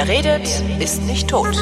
Wer redet, ist nicht tot.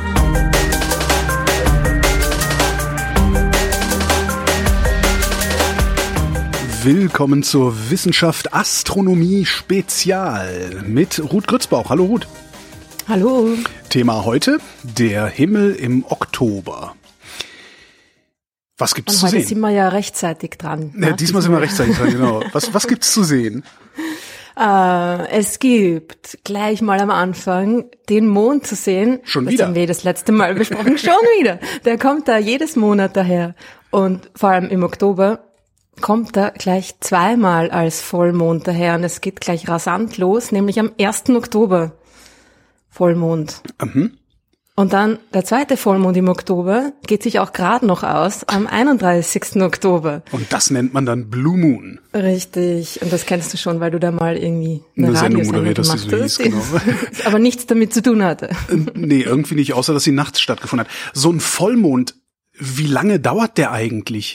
Willkommen zur Wissenschaft Astronomie Spezial mit Ruth Grützbauch. Hallo Ruth. Hallo. Thema heute, der Himmel im Oktober. Was gibt's zu sehen? Heute sind wir ja rechtzeitig dran. Ja, diesmal sind wir rechtzeitig dran, genau. Was gibt's zu sehen? Es gibt gleich mal am Anfang den Mond zu sehen. Schon das wieder? Das haben wir das letzte Mal besprochen. Schon wieder. Der kommt da jedes Monat daher. Und vor allem im Oktober kommt er gleich zweimal als Vollmond daher. Und es geht gleich rasant los, nämlich am 1. Oktober. Vollmond. Mhm. Und dann der zweite Vollmond im Oktober geht sich auch gerade noch aus am 31. Oktober. Und das nennt man dann Blue Moon. Richtig. Und das kennst du schon, weil du da mal irgendwie eine Sendung moderiert hast, die so hieß, genau. Aber nichts damit zu tun hatte. Nee, irgendwie nicht, außer dass sie nachts stattgefunden hat. So ein Vollmond, wie lange dauert der eigentlich?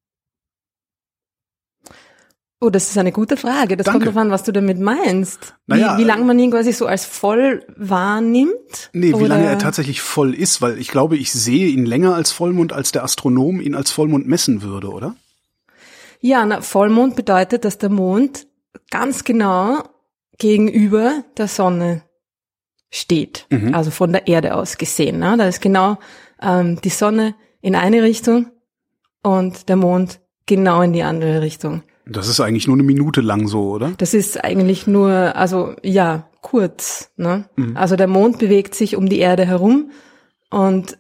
Oh, das ist eine gute Frage. Das Danke. kommt drauf an, was du damit meinst. Naja, wie lange man ihn quasi so als voll wahrnimmt? Nee, wie oder? lange er tatsächlich voll ist, weil ich glaube, ich sehe ihn länger als Vollmond, als der Astronom ihn als Vollmond messen würde, oder? Ja, Vollmond bedeutet, dass der Mond ganz genau gegenüber der Sonne steht. Mhm. Also von der Erde aus gesehen. Ne? Da ist genau die Sonne in eine Richtung und der Mond genau in die andere Richtung. Das ist eigentlich nur eine Minute lang so, oder? Das ist eigentlich nur, also ja, kurz. Ne? Mhm. Also der Mond bewegt sich um die Erde herum und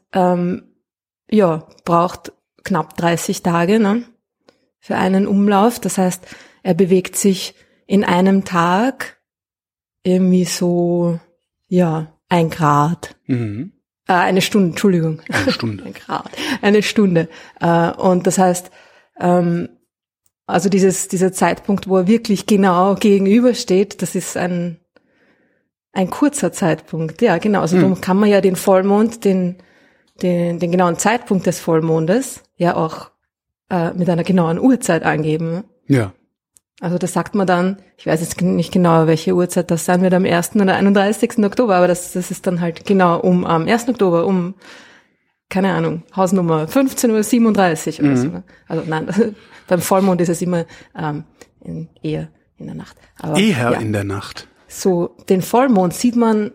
braucht knapp 30 Tage für einen Umlauf. Das heißt, er bewegt sich in einem Tag irgendwie so, 1 Grad. Mhm. Eine Stunde, Entschuldigung. Eine Stunde. 1 Grad. Eine Stunde. Und das heißt, also dieser Zeitpunkt, wo er wirklich genau gegenübersteht, das ist ein kurzer Zeitpunkt. Ja, genau. Also darum kann man ja den Vollmond, den genauen Zeitpunkt des Vollmondes ja auch mit einer genauen Uhrzeit angeben. Ja. Also das sagt man dann, ich weiß jetzt nicht genau, welche Uhrzeit das sein wird, am 1. oder 31. Oktober, aber das ist dann halt genau am 1. Oktober keine Ahnung, Hausnummer 15:37 Uhr oder so. Also nein, beim Vollmond ist es immer eher in der Nacht. Aber, Eher in der Nacht. So, den Vollmond sieht man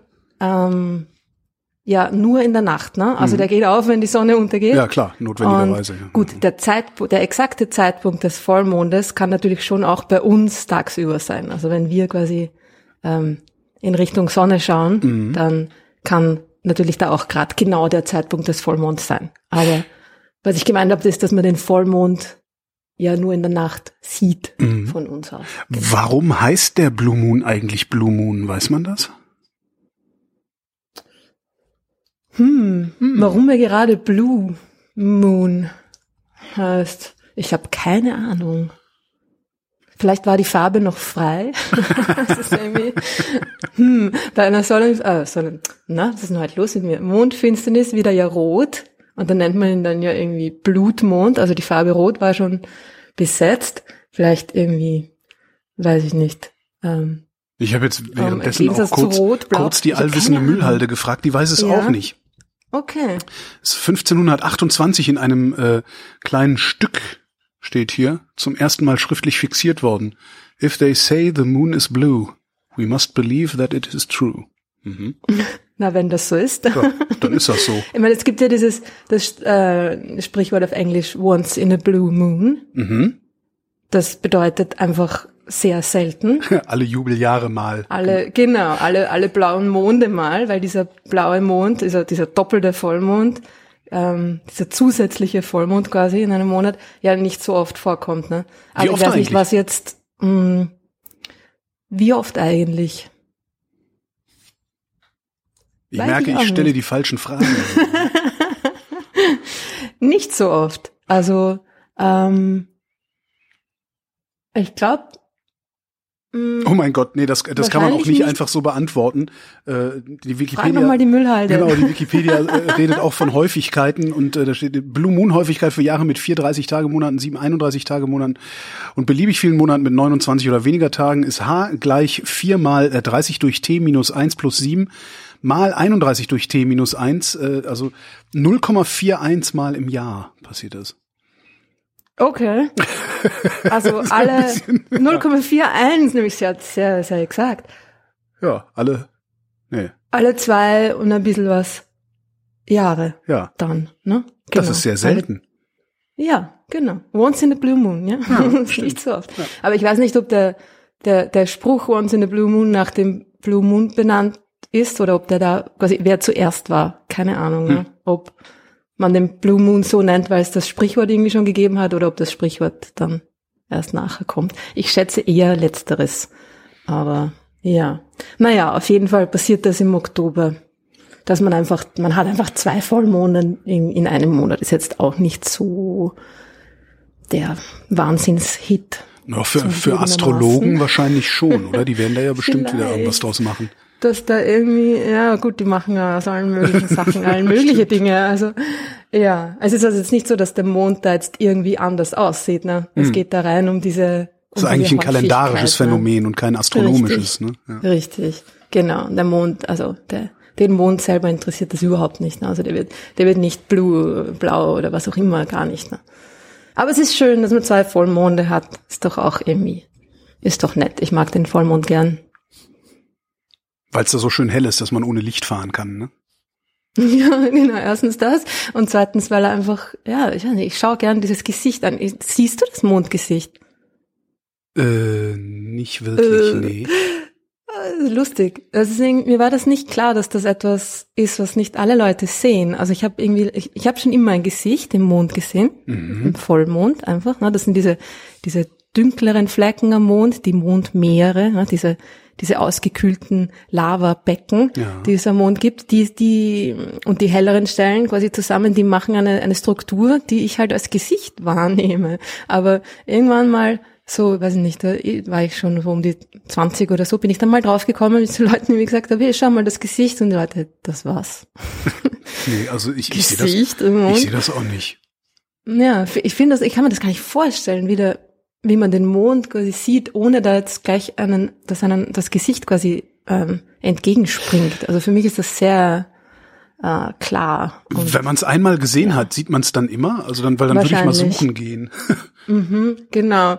nur in der Nacht, ne? Also der geht auf, wenn die Sonne untergeht. Ja, klar, notwendigerweise. Und gut, der exakte Zeitpunkt des Vollmondes kann natürlich schon auch bei uns tagsüber sein. Also wenn wir quasi in Richtung Sonne schauen, dann kann natürlich da auch gerade genau der Zeitpunkt des Vollmonds sein. Aber was ich gemeint habe, ist, dass man den Vollmond ja nur in der Nacht sieht von uns aus. Genau. Warum heißt der Blue Moon eigentlich Blue Moon? Weiß man das? Warum er gerade Blue Moon heißt, ich habe keine Ahnung. Vielleicht war die Farbe noch frei. Das ist irgendwie, bei einer was ist denn heute los mit mir? Mondfinsternis wieder ja rot. Und dann nennt man ihn dann ja irgendwie Blutmond. Also die Farbe rot war schon besetzt. Vielleicht irgendwie, weiß ich nicht. Ich habe jetzt währenddessen auch Rot, kurz die allwissende Müllhalde gefragt. Die weiß es auch nicht. Okay. Es ist 1528 in einem kleinen Stück, steht hier, zum ersten Mal schriftlich fixiert worden. If they say the moon is blue, we must believe that it is true. Mhm. Na, wenn das so ist. Ja, dann ist das so. Ich meine, es gibt ja das Sprichwort auf Englisch, once in a blue moon. Mhm. Das bedeutet einfach sehr selten. Alle Jubeljahre mal. Alle blauen Monde mal, weil dieser blaue Mond, dieser doppelte Vollmond, dieser zusätzliche Vollmond quasi in einem Monat, ja nicht so oft vorkommt, ne? Also ich weiß nicht, was jetzt, wie oft eigentlich? Ich merke, ich stelle die falschen Fragen. Nicht so oft. Also, ich glaube, Oh mein Gott, nee, das kann man auch nicht einfach so beantworten. Die Wikipedia, frag noch mal die Müllhalde. Genau, die Wikipedia redet auch von Häufigkeiten und da steht Blue Moon Häufigkeit für Jahre mit 4 30-Tage-Monaten, 7 31-Tage-Monaten und beliebig vielen Monaten mit 29 oder weniger Tagen ist H gleich 4 mal 30 durch T minus 1 plus 7 mal 31 durch T minus 1, also 0,41 mal im Jahr passiert das. Okay. Also alle 0,41, nämlich sehr, sehr, sehr exakt. Ja, alle 2 und ein bisschen was Jahre. Ja. Dann, ne? Genau. Das ist sehr selten. Ja, genau. Once in a Blue Moon, ja. Nicht so oft. Ja. Aber ich weiß nicht, ob der Spruch Once in a Blue Moon nach dem Blue Moon benannt ist oder ob der da quasi, wer zuerst war. Keine Ahnung, ne? Ob man den Blue Moon so nennt, weil es das Sprichwort irgendwie schon gegeben hat oder ob das Sprichwort dann erst nachher kommt. Ich schätze eher Letzteres. Aber ja. Naja, auf jeden Fall passiert das im Oktober. Dass man hat einfach 2 Vollmonde in einem Monat. Ist jetzt auch nicht so der Wahnsinnshit. Ja, für Astrologen wahrscheinlich schon, oder? Die werden da ja bestimmt wieder irgendwas draus machen. Dass da irgendwie, ja gut, die machen ja aus allen möglichen Sachen, allen mögliche Dinge. Also ja, es ist also jetzt nicht so, dass der Mond da jetzt irgendwie anders aussieht. Ne? Es geht da rein um diese. Das ist eigentlich ein kalendarisches Phänomen und kein astronomisches. Richtig, ne? Ja. Richtig, genau. Der Mond, also den Mond selber interessiert das überhaupt nicht. Ne? Also der wird nicht blau oder was auch immer, gar nicht. Ne? Aber es ist schön, dass man 2 Vollmonde hat. Ist doch auch irgendwie, ist doch nett. Ich mag den Vollmond gern. Weil es da so schön hell ist, dass man ohne Licht fahren kann, ne? Ja, genau. Erstens das. Und zweitens, weil er einfach, ja, ich weiß nicht, ich schaue gern dieses Gesicht an. Siehst du das Mondgesicht? Nicht wirklich, nee. Lustig. Deswegen, mir war das nicht klar, dass das etwas ist, was nicht alle Leute sehen. Also ich habe schon immer ein Gesicht im Mond gesehen, im Vollmond einfach. Ne? Das sind diese dunkleren Flecken am Mond, die Mondmeere, ne? Diese ausgekühlten Lavabecken, die es am Mond gibt, die und die helleren Stellen quasi zusammen, die machen eine Struktur, die ich halt als Gesicht wahrnehme. Aber irgendwann mal so, weiß ich nicht, da war ich schon so um die 20 oder so, bin ich dann mal draufgekommen mit so Leuten, die mir gesagt haben, hey, schau mal das Gesicht, und die Leute, das war's. Nee, also ich sehe das auch nicht. Ja, ich kann mir das gar nicht vorstellen, wie man den Mond quasi sieht, ohne da jetzt gleich das Gesicht quasi entgegenspringt. Also für mich ist das sehr klar. Und wenn man es einmal gesehen hat, sieht man es dann immer? Also dann, weil dann würde ich mal suchen gehen. Genau.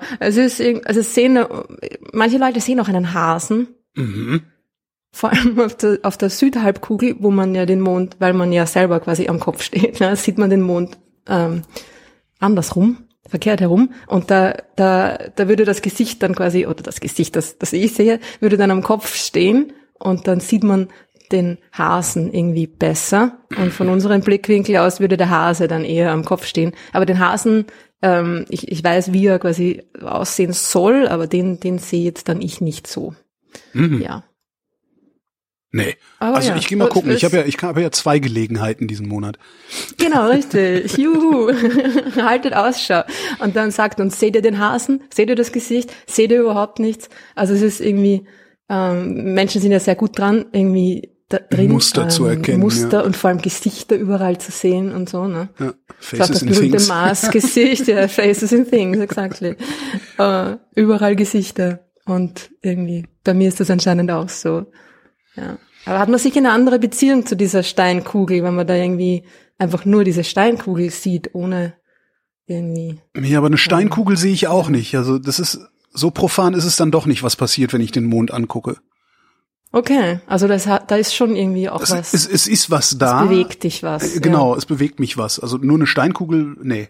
Manche Leute sehen auch einen Hasen. Vor allem auf der Südhalbkugel, wo man ja den Mond, weil man ja selber quasi am Kopf steht, ne, sieht man den Mond andersrum. Verkehrt herum, und da würde das Gesicht dann quasi, oder das Gesicht, das ich sehe, würde dann am Kopf stehen, und dann sieht man den Hasen irgendwie besser, und von unserem Blickwinkel aus würde der Hase dann eher am Kopf stehen. Aber den Hasen, ich weiß, wie er quasi aussehen soll, aber den sehe jetzt dann ich nicht so. Ja. Nee, aber also ja, ich gehe mal gucken. Ich habe ja 2 Gelegenheiten diesen Monat. Genau, richtig. Juhu. Haltet Ausschau. Und dann sagt uns, seht ihr den Hasen? Seht ihr das Gesicht? Seht ihr überhaupt nichts? Also es ist irgendwie, Menschen sind ja sehr gut dran, irgendwie da drin, Muster zu erkennen. Muster, ja. Und vor allem Gesichter überall zu sehen und so, ne? Ja, Faces in Things. Das berühmte Mars-Gesicht, ja, Faces in Things, exactly. Überall Gesichter. Und irgendwie, bei mir ist das anscheinend auch so. Ja. Aber hat man sicher eine andere Beziehung zu dieser Steinkugel, wenn man da irgendwie einfach nur diese Steinkugel sieht, ohne irgendwie. Ja, aber eine Steinkugel sehe ich auch nicht. Also das ist, so profan ist es dann doch nicht, was passiert, wenn ich den Mond angucke. Okay, also da ist schon irgendwie auch was. Es ist was da. Es bewegt dich was. Genau, ja. Es bewegt mich was. Also nur eine Steinkugel, nee.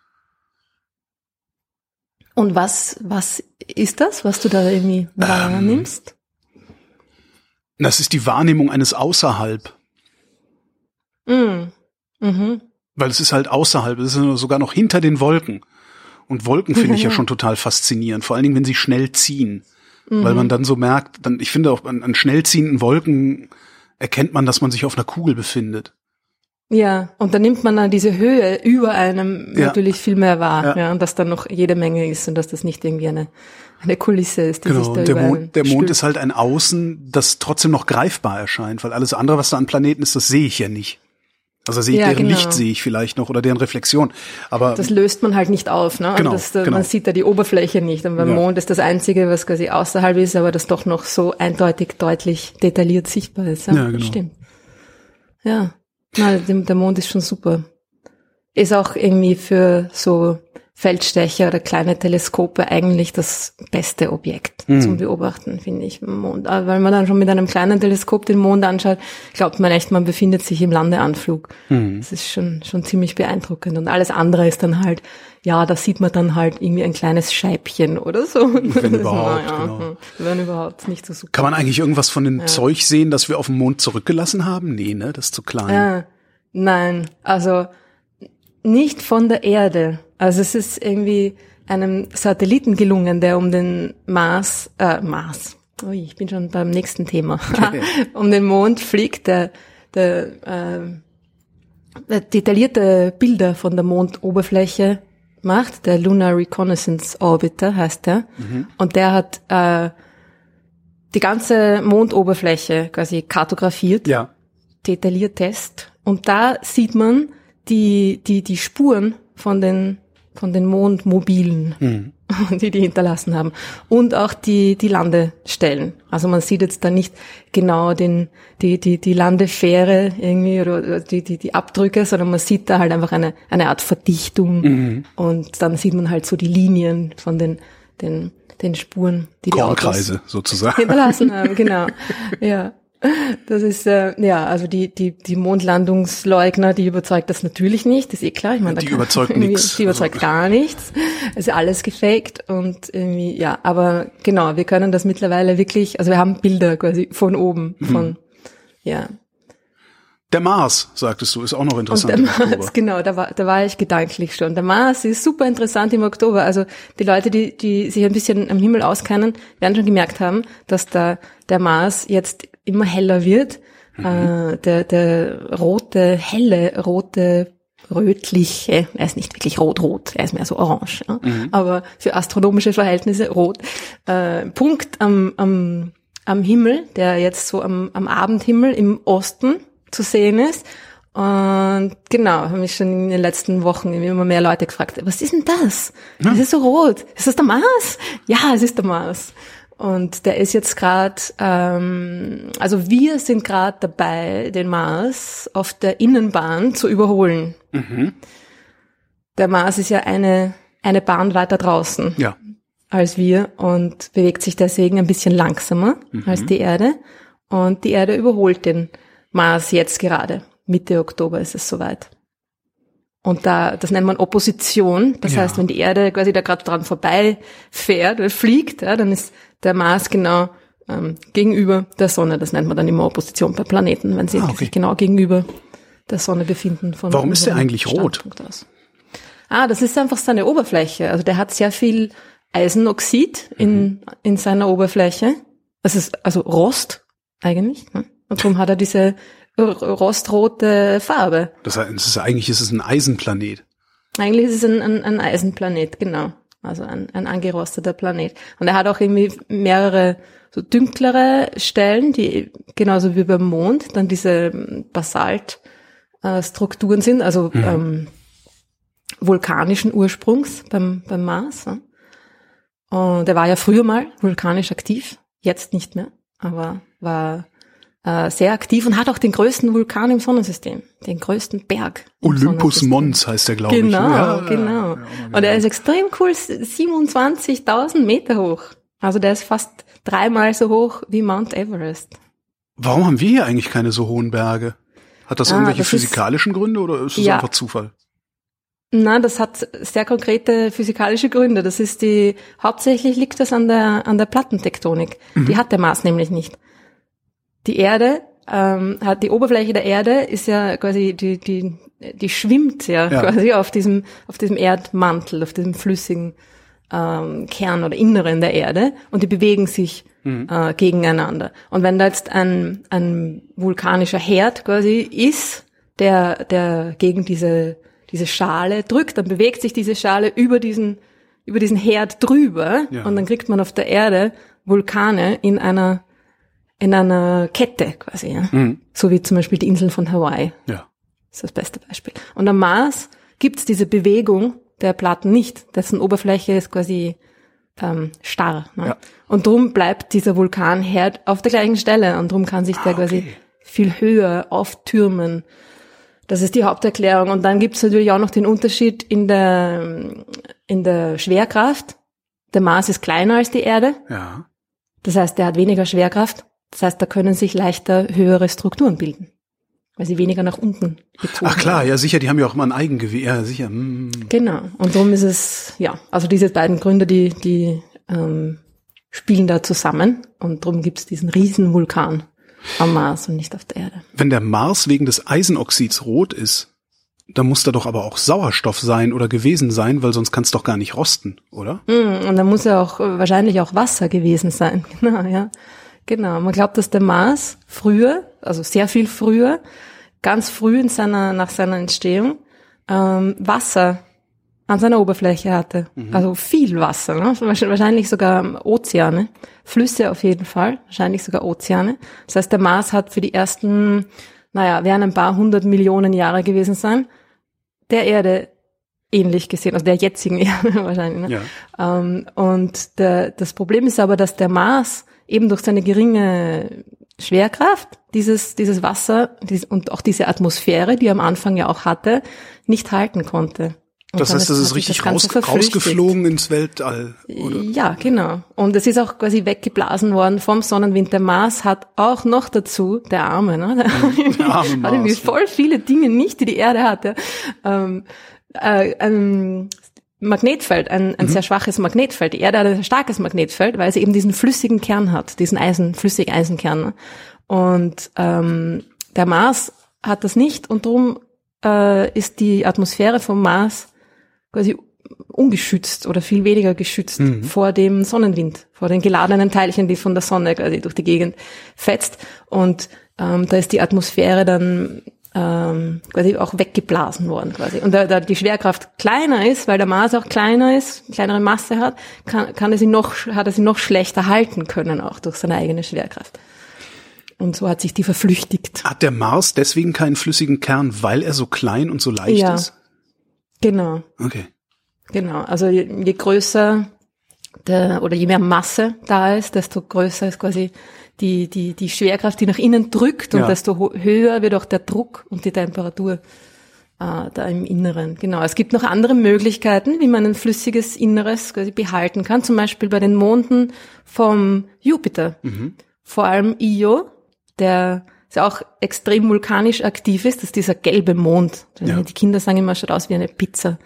Und was ist das, was du da irgendwie wahrnimmst? Das ist die Wahrnehmung eines Außerhalb. Mhm. Weil es ist halt außerhalb, es ist sogar noch hinter den Wolken. Und Wolken finde ich ja schon total faszinierend, vor allen Dingen, wenn sie schnell ziehen. Weil man dann so merkt, ich finde auch an schnell ziehenden Wolken erkennt man, dass man sich auf einer Kugel befindet. Ja, und dann nimmt man dann diese Höhe über einem natürlich viel mehr wahr, ja, und dass dann noch jede Menge ist und dass das nicht irgendwie eine Kulisse ist, die sich da und über der Mond ist halt ein Außen, das trotzdem noch greifbar erscheint, weil alles andere, was da an Planeten ist, das sehe ich ja nicht. Also deren Licht sehe ich vielleicht noch oder deren Reflexion. Aber das löst man halt nicht auf, ne? Genau, Man sieht da die Oberfläche nicht. Und beim Mond ist das Einzige, was quasi außerhalb ist, aber das doch noch so eindeutig, deutlich, detailliert sichtbar ist. Ja, genau. Stimmt. Ja, der Mond ist schon super. Ist auch irgendwie für so Feldstecher oder kleine Teleskope eigentlich das beste Objekt zum Beobachten, finde ich, im Mond. Weil man dann schon mit einem kleinen Teleskop den Mond anschaut, glaubt man echt, man befindet sich im Landeanflug. Das ist schon ziemlich beeindruckend. Und alles andere ist dann halt, ja, da sieht man dann halt irgendwie ein kleines Scheibchen oder so. Wenn überhaupt, genau. Wenn überhaupt, nicht so super. Kann man eigentlich irgendwas von dem Zeug sehen, das wir auf dem Mond zurückgelassen haben? Nee, ne, das ist zu klein. Nein, also nicht von der Erde. Also es ist irgendwie einem Satelliten gelungen, der um den Mars, ui, ich bin schon beim nächsten Thema, okay. Um den Mond fliegt, der detaillierte Bilder von der Mondoberfläche macht, der Lunar Reconnaissance Orbiter heißt der, und der hat die ganze Mondoberfläche quasi kartografiert, detailliert und da sieht man die Spuren von den Mondmobilen, die hinterlassen haben. Und auch die Landestellen. Also man sieht jetzt da nicht genau die Landefähre irgendwie oder die Abdrücke, sondern man sieht da halt einfach eine Art Verdichtung. Und dann sieht man halt so die Linien von den Spuren, die Kornkreise Autos sozusagen hinterlassen haben, genau. Ja. Das ist, also die Mondlandungsleugner, die überzeugt das natürlich nicht, das ist eh klar. Ich meine, die überzeugt nichts. Die überzeugt gar nichts. Es ist alles gefaked und irgendwie, ja, aber genau, wir können das mittlerweile wirklich, also wir haben Bilder quasi von oben, ja. Der Mars, sagtest du, ist auch noch interessant. Und der Mars, genau, da war ich gedanklich schon. Der Mars ist super interessant im Oktober. Also die Leute, die sich ein bisschen am Himmel auskennen, werden schon gemerkt haben, dass der Mars jetzt immer heller wird. Der rote, rötliche, er ist nicht wirklich rot, er ist mehr so orange, ja? Aber für astronomische Verhältnisse rot. Punkt am Himmel, der jetzt so am Abendhimmel im Osten zu sehen ist. Und genau, haben mich schon in den letzten Wochen immer mehr Leute gefragt, was ist denn das? Das ist so rot. Ist das der Mars? Ja, es ist der Mars. Und der ist jetzt gerade, also wir sind gerade dabei, den Mars auf der Innenbahn zu überholen. Der Mars ist ja eine Bahn weiter draußen als wir und bewegt sich deswegen ein bisschen langsamer als die Erde. Und die Erde überholt den Mars jetzt gerade. Mitte Oktober ist es soweit. Und das nennt man Opposition. Das heißt, wenn die Erde quasi da gerade dran vorbeifährt oder fliegt, dann ist der Mars genau gegenüber der Sonne. Das nennt man dann immer Opposition bei Planeten, wenn sie sich genau gegenüber der Sonne befinden. Warum ist der eigentlich rot? Das ist einfach seine Oberfläche. Also der hat sehr viel Eisenoxid in seiner Oberfläche. Das ist also Rost eigentlich. Ne? Und darum hat er diese rostrote Farbe. Das heißt, eigentlich ist es ein Eisenplanet. Eigentlich ist es ein Eisenplanet, genau. Also ein angerosteter Planet. Und er hat auch irgendwie mehrere so dunklere Stellen, die genauso wie beim Mond dann diese Basaltstrukturen sind, also vulkanischen Ursprungs beim Mars. Ja. Und er war ja früher mal vulkanisch aktiv, jetzt nicht mehr, aber war sehr aktiv und hat auch den größten Vulkan im Sonnensystem, den größten Berg. Olympus Mons heißt der, glaube ich. Genau. Und er ist extrem cool, 27.000 Meter hoch. Also der ist fast 3-mal so hoch wie Mount Everest. Warum haben wir hier eigentlich keine so hohen Berge? Hat das irgendwelche physikalischen Gründe oder ist das einfach Zufall? Na, das hat sehr konkrete physikalische Gründe. Das ist hauptsächlich liegt das an der Plattentektonik. Die hat der Mars nämlich nicht. Die Erde hat die Oberfläche der Erde ist ja quasi die schwimmt quasi auf diesem Erdmantel, auf diesem flüssigen Kern oder Inneren der Erde und die bewegen sich gegeneinander. Und wenn da jetzt ein vulkanischer Herd quasi ist, der gegen diese Schale drückt, dann bewegt sich diese Schale über diesen Herd drüber und dann kriegt man auf der Erde Vulkane in einer Kette quasi, ja. So wie zum Beispiel die Inseln von Hawaii. Ja. Das ist das beste Beispiel. Und am Mars gibt's diese Bewegung der Platten nicht. Dessen Oberfläche ist quasi starr. Ne? Ja. Und drum bleibt dieser Vulkanherd auf der gleichen Stelle und drum kann sich der quasi viel höher auftürmen. Das ist die Haupterklärung. Und dann gibt's natürlich auch noch den Unterschied in der Schwerkraft. Der Mars ist kleiner als die Erde. Ja. Das heißt, der hat weniger Schwerkraft. Das heißt, da können sich leichter höhere Strukturen bilden, weil sie weniger nach unten gezogen werden. Ach klar, ja sicher, die haben ja auch immer ein Eigengewicht. Ja, sicher. Genau. Und darum ist es, ja, also diese beiden Gründe, die spielen da zusammen. Und darum gibt's diesen riesen Vulkan am Mars und nicht auf der Erde. Wenn der Mars wegen des Eisenoxids rot ist, dann muss da doch aber auch Sauerstoff sein oder gewesen sein, weil sonst kann es doch gar nicht rosten, oder? Und dann muss ja auch wahrscheinlich auch Wasser gewesen sein. Genau, ja. Genau. Man glaubt, dass der Mars früher, also sehr viel früher, ganz früh nach seiner Entstehung, Wasser an seiner Oberfläche hatte. Also viel Wasser, ne? Wahrscheinlich sogar Ozeane. Flüsse auf jeden Fall, wahrscheinlich sogar Ozeane. Das heißt, der Mars hat für die ersten, werden ein paar 100 Millionen Jahre gewesen sein, der Erde ähnlich gesehen, also der jetzigen Erde wahrscheinlich. Ne? Ja. Und das Problem ist aber, dass der Mars eben durch seine geringe Schwerkraft dieses Wasser und auch diese Atmosphäre, die er am Anfang ja auch hatte, nicht halten konnte. Und das heißt, das ist richtig rausgeflogen ins Weltall, oder? Ja, genau. Und es ist auch quasi weggeblasen worden vom Sonnenwind. Der Mars hat auch noch dazu, der Arme, ne? Der arme Mars, hat irgendwie voll viele Dinge nicht, die die Erde hatte. Ein Magnetfeld, ein sehr schwaches Magnetfeld. Die Erde hat ein starkes Magnetfeld, weil sie eben diesen flüssigen Kern hat, diesen flüssigen Eisenkern. Ne? Und der Mars hat das nicht und darum ist die Atmosphäre vom Mars quasi ungeschützt oder viel weniger geschützt vor dem Sonnenwind, vor den geladenen Teilchen, die von der Sonne quasi durch die Gegend fetzt. Und da ist die Atmosphäre dann quasi auch weggeblasen worden quasi. Und da die Schwerkraft kleiner ist, weil der Mars auch kleiner ist, kleinere Masse hat, hat er sie noch schlechter halten können, auch durch seine eigene Schwerkraft. Und so hat sich die verflüchtigt. Hat der Mars deswegen keinen flüssigen Kern, weil er so klein und so leicht ist? Genau. Okay. Genau. Also je größer oder je mehr Masse da ist, desto größer ist quasi die Schwerkraft, die nach innen drückt und desto höher wird auch der Druck und die Temperatur da im Inneren. Genau. Es gibt noch andere Möglichkeiten, wie man ein flüssiges Inneres quasi behalten kann. Zum Beispiel bei den Monden vom Jupiter. Vor allem Io, der ist auch extrem vulkanisch aktiv ist, das ist dieser gelbe Mond. Ja. Die Kinder sagen immer, schaut aus wie eine Pizza.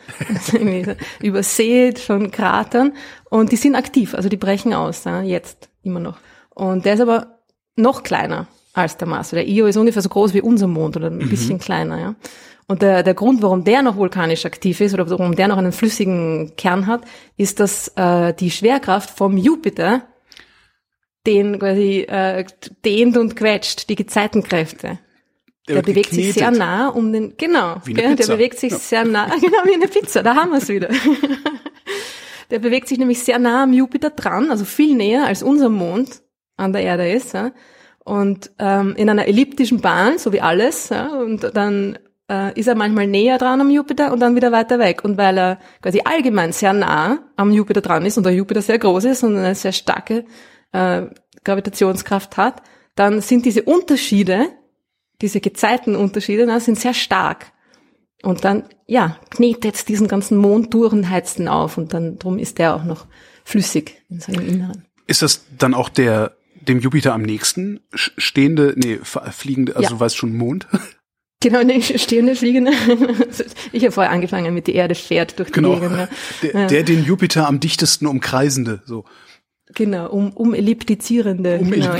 Übersät von Kratern. Und die sind aktiv, also die brechen aus, jetzt immer noch. Und der ist aber noch kleiner als der Mars. Der Io ist ungefähr so groß wie unser Mond oder ein bisschen kleiner. Ja. Und der Grund, warum der noch vulkanisch aktiv ist oder warum der noch einen flüssigen Kern hat, ist, dass die Schwerkraft vom Jupiter den quasi dehnt und quetscht, die Gezeitenkräfte. Der bewegt sich sehr nah um den, genau, der bewegt sich sehr nah, genau wie eine Pizza, da haben wir es wieder. Der bewegt sich nämlich sehr nah am Jupiter dran, also viel näher als unser Mond an der Erde ist, ja. Und in einer elliptischen Bahn, so wie alles, ja, und dann ist er manchmal näher dran am Jupiter und dann wieder weiter weg. Und weil er quasi allgemein sehr nah am Jupiter dran ist und der Jupiter sehr groß ist und eine sehr starke Gravitationskraft hat, dann sind diese Unterschiede, diese Gezeitenunterschiede, sind sehr stark. Und dann, knetet es diesen ganzen Mond durch und heizt ihn auf und dann, drum ist der auch noch flüssig in seinem Inneren. Ist das dann auch dem Jupiter am nächsten fliegende, also du weißt schon Mond? Genau, stehende, fliegende. Ich habe vorher angefangen mit die Erde fährt durch die Gegend. Ja. Der den Jupiter am dichtesten umkreisende, so. Genau, elliptizierende. Genau,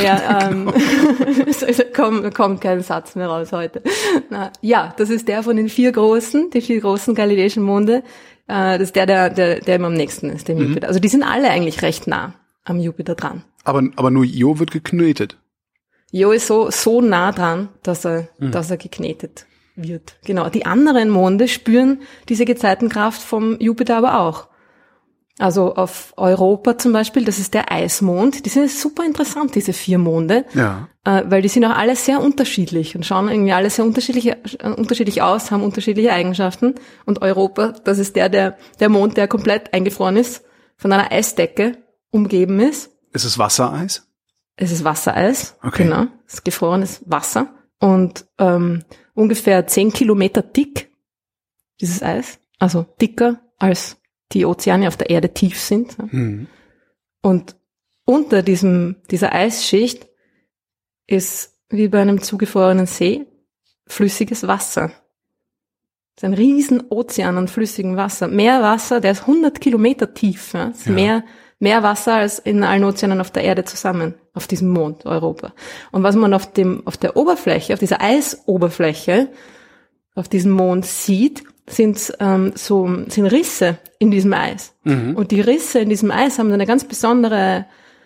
kommt kein Satz mehr raus heute. Das ist der von den die vier großen galileischen Monde. Das ist der ihm am nächsten ist, dem Jupiter. Also die sind alle eigentlich recht nah am Jupiter dran. Aber nur Io wird geknetet. Io ist so nah dran, dass er geknetet wird. Genau. Die anderen Monde spüren diese Gezeitenkraft vom Jupiter aber auch. Also auf Europa zum Beispiel, das ist der Eismond. Die sind super interessant, diese 4 Monde. Ja. Weil die sind auch alle sehr unterschiedlich und schauen irgendwie alle sehr unterschiedlich aus, haben unterschiedliche Eigenschaften. Und Europa, das ist der Mond, der komplett eingefroren ist, von einer Eisdecke umgeben ist. Ist es Wassereis? Es ist Wassereis, okay. Genau. Es ist gefrorenes Wasser und ungefähr 10 Kilometer dick, dieses Eis. Also dicker als die Ozeane auf der Erde tief sind. Mhm. Und unter dieser Eisschicht ist wie bei einem zugefrorenen See flüssiges Wasser. Das ist ein riesen Ozean an flüssigem Wasser. Mehr Wasser, der ist 100 Kilometer tief. Ja? Das ist mehr Wasser als in allen Ozeanen auf der Erde zusammen, auf diesem Mond Europa. Und was man auf der Oberfläche, auf dieser Eisoberfläche, auf diesem Mond sieht, sind Risse in diesem Eis. Mhm. Und die Risse in diesem Eis haben eine ganz besondere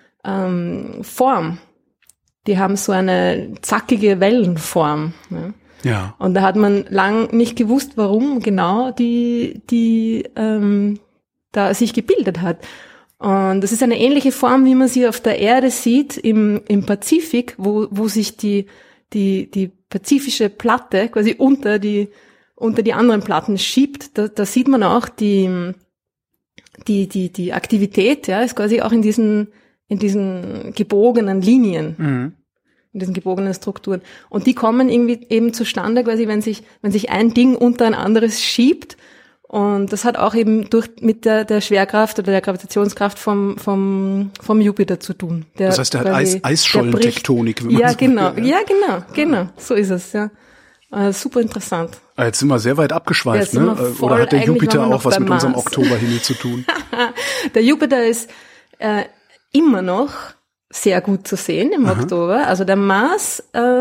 Form. Die haben so eine zackige Wellenform. Ja. Ja. Und da hat man lang nicht gewusst, warum genau die da sich gebildet hat. Und das ist eine ähnliche Form, wie man sie auf der Erde sieht im Pazifik, wo sich die pazifische Platte quasi unter die anderen Platten schiebt. Da sieht man auch die Aktivität, ja, ist quasi auch in diesen gebogenen Linien. Mhm. In diesen gebogenen Strukturen. Und die kommen irgendwie eben zustande, quasi, wenn sich ein Ding unter ein anderes schiebt. Und das hat auch eben mit der Schwerkraft oder der Gravitationskraft vom Jupiter zu tun. Das heißt, der hat Eisschollentektonik, wenn man ja, so genau. will. Ja, genau. So ist es, ja. Super interessant. Jetzt sind wir sehr weit abgeschweift, ne? Oder hat der Jupiter auch was mit unserem Oktoberhimmel zu tun? Der Jupiter ist immer noch sehr gut zu sehen im Oktober. Also der Mars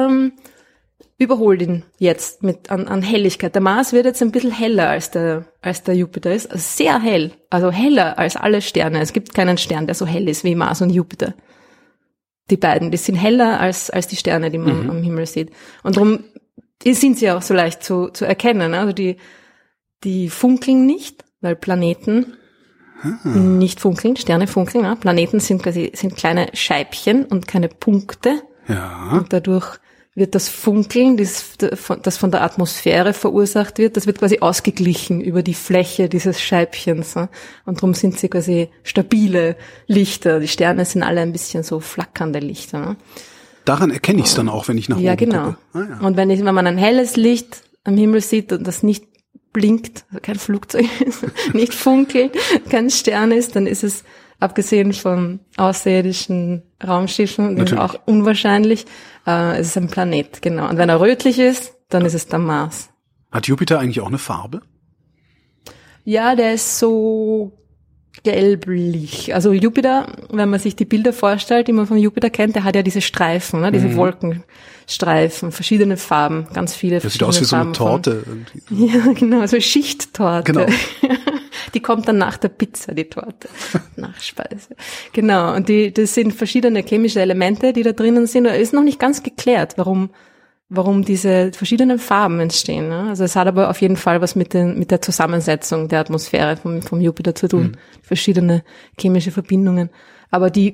überholt ihn jetzt an Helligkeit. Der Mars wird jetzt ein bisschen heller als der Jupiter ist. Also sehr hell. Also heller als alle Sterne. Es gibt keinen Stern, der so hell ist wie Mars und Jupiter. Die beiden, die sind heller als die Sterne, die man am Himmel sieht. Und darum sind sie auch so leicht zu erkennen. Also die funkeln nicht, weil Planeten nicht funkeln, Sterne funkeln. Ja. Planeten sind kleine Scheibchen und keine Punkte. Ja. Und dadurch wird das Funkeln, das von der Atmosphäre verursacht wird, das wird quasi ausgeglichen über die Fläche dieses Scheibchens. Ja. Und darum sind sie quasi stabile Lichter. Die Sterne sind alle ein bisschen so flackernde Lichter. Ja. Daran erkenne ich es dann auch, wenn ich nach oben gucke. Genau. Ja. Und wenn man ein helles Licht am Himmel sieht und das nicht blinkt, also kein Flugzeug ist, nicht funkelt, kein Stern ist, dann ist es, abgesehen von außerirdischen Raumschiffen, das ist auch unwahrscheinlich, es ist ein Planet, genau. Und wenn er rötlich ist, dann ist es der Mars. Hat Jupiter eigentlich auch eine Farbe? Ja, der ist so gelblich. Also Jupiter, wenn man sich die Bilder vorstellt, die man von Jupiter kennt, der hat ja diese Streifen, ne, diese Wolkenstreifen, verschiedene Farben, ganz viele verschiedene Farben. Das sieht aus wie so eine Torte. Ja, genau, so Schichttorte. Genau. Die kommt dann nach der Pizza, die Torte. Nachspeise. Genau. Und das sind verschiedene chemische Elemente, die da drinnen sind. Da ist noch nicht ganz geklärt, warum diese verschiedenen Farben entstehen. Ne? Also es hat aber auf jeden Fall was mit der Zusammensetzung der Atmosphäre vom Jupiter zu tun. Verschiedene chemische Verbindungen. Aber der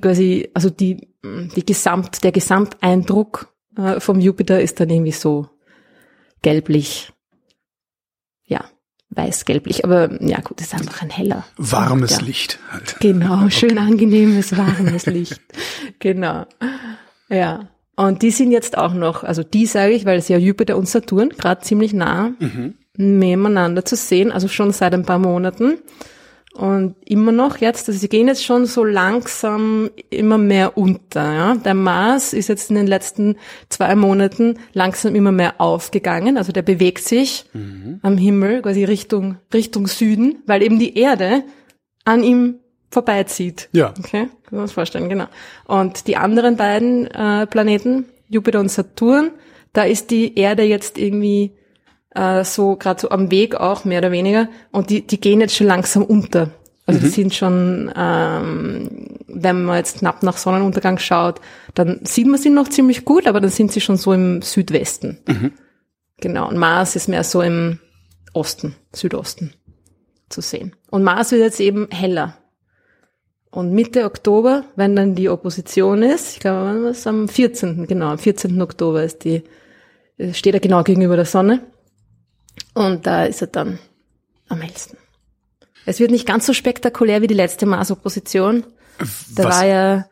Gesamteindruck vom Jupiter ist dann irgendwie so gelblich. Ja. Weiß-gelblich, aber ja gut, ist einfach ein heller. Warmes Licht halt. Genau, schön angenehmes, warmes Licht. Genau, ja. Und die sind jetzt auch noch, also die sage ich, weil es ja Jupiter und Saturn gerade ziemlich nah nebeneinander zu sehen, also schon seit ein paar Monaten. Und immer noch jetzt, also sie gehen jetzt schon so langsam immer mehr unter. Ja. Der Mars ist jetzt in den letzten 2 Monaten langsam immer mehr aufgegangen. Also der bewegt sich am Himmel quasi Richtung Süden, weil eben die Erde an ihm vorbeizieht. Ja. Okay, kann man sich vorstellen, genau. Und die anderen beiden Planeten, Jupiter und Saturn, da ist die Erde jetzt irgendwie so gerade so am Weg auch, mehr oder weniger. Und die gehen jetzt schon langsam unter. Also die sind schon, wenn man jetzt knapp nach Sonnenuntergang schaut, dann sieht man sie noch ziemlich gut, aber dann sind sie schon so im Südwesten. Genau. Und Mars ist mehr so im Osten, Südosten zu sehen. Und Mars wird jetzt eben heller. Und Mitte Oktober, wenn dann die Opposition ist, ich glaube, wann war es? Am 14. Genau, am 14. Oktober steht er genau gegenüber der Sonne. Und da ist er dann am hellsten. Es wird nicht ganz so spektakulär wie die letzte Mars-Opposition. Da war ja,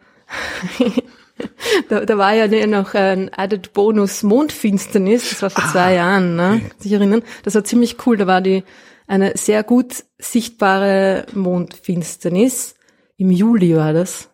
da war ja noch ein Added Bonus Mondfinsternis. Das war vor 2 Jahren, ne? Okay. Kann sich erinnern. Das war ziemlich cool. Da war eine sehr gut sichtbare Mondfinsternis. Im Juli war das.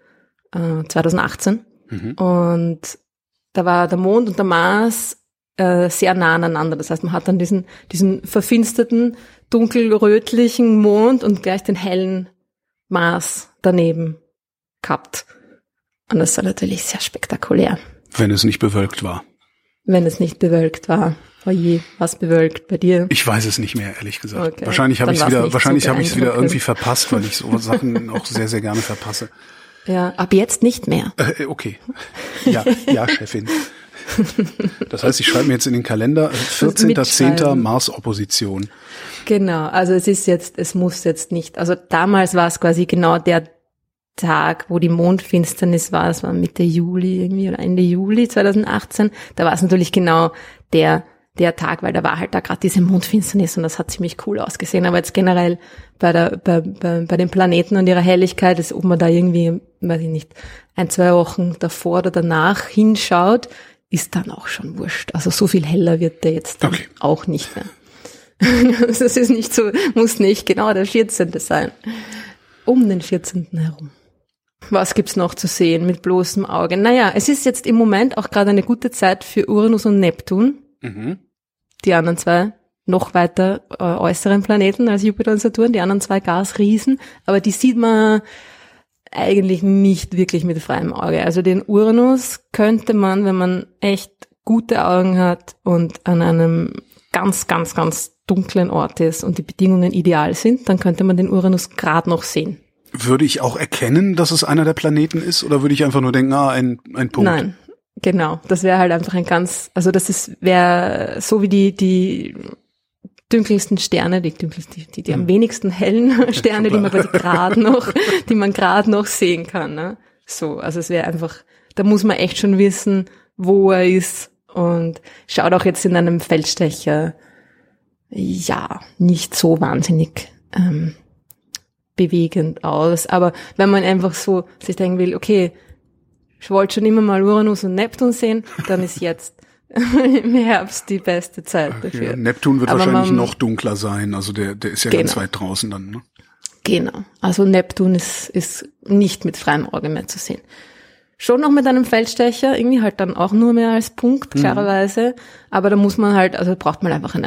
2018. Und da war der Mond und der Mars sehr nah aneinander. Das heißt, man hat dann diesen verfinsterten, dunkelrötlichen Mond und gleich den hellen Mars daneben gehabt. Und das war natürlich sehr spektakulär. Wenn es nicht bewölkt war. Wenn es nicht bewölkt war. Oje, was bewölkt bei dir? Ich weiß es nicht mehr, ehrlich gesagt. Okay. Wahrscheinlich habe ich es wieder irgendwie verpasst, weil ich so Sachen auch sehr, sehr gerne verpasse. Ja, ab jetzt nicht mehr. Okay. Ja, Chefin. Das heißt, ich schreibe mir jetzt in den Kalender 14.10. Mars-Opposition. Genau, also es muss jetzt nicht, also damals war es quasi genau der Tag, wo die Mondfinsternis war, das war Mitte Juli irgendwie oder Ende Juli 2018, da war es natürlich genau der Tag, weil da war halt da gerade diese Mondfinsternis und das hat ziemlich cool ausgesehen, aber jetzt generell bei den Planeten und ihrer Helligkeit, ob man da irgendwie, weiß ich nicht, 1-2 Wochen davor oder danach hinschaut, ist dann auch schon wurscht. Also so viel heller wird der jetzt dann auch nicht mehr. Das ist nicht so, muss nicht genau der 14. sein. Um den 14. herum. Was gibt's noch zu sehen mit bloßem Auge? Naja, es ist jetzt im Moment auch gerade eine gute Zeit für Uranus und Neptun. Die anderen 2 noch weiter äußeren Planeten als Jupiter und Saturn, die anderen 2 Gasriesen, aber die sieht man eigentlich nicht wirklich mit freiem Auge. Also den Uranus könnte man, wenn man echt gute Augen hat und an einem ganz, ganz, ganz dunklen Ort ist und die Bedingungen ideal sind, dann könnte man den Uranus gerade noch sehen. Würde ich auch erkennen, dass es einer der Planeten ist, oder würde ich einfach nur denken, ein Punkt? Nein, genau. Das wäre halt einfach wäre so wie die dunkelsten Sterne, die am wenigsten hellen Sterne, die man quasi die man gerade noch sehen kann, ne? So, also es wäre einfach, da muss man echt schon wissen, wo er ist, und schaut auch jetzt in einem Feldstecher, ja, nicht so wahnsinnig bewegend aus, aber wenn man einfach so sich denken will, okay, ich wollte schon immer mal Uranus und Neptun sehen, dann ist jetzt im Herbst die beste Zeit dafür. Ja, Neptun wird wahrscheinlich noch dunkler sein, also der ist ja ganz weit draußen dann, ne? Genau, also Neptun ist nicht mit freiem Auge mehr zu sehen. Schon noch mit einem Feldstecher, irgendwie halt dann auch nur mehr als Punkt, klarerweise, aber da muss man halt, also braucht man einfach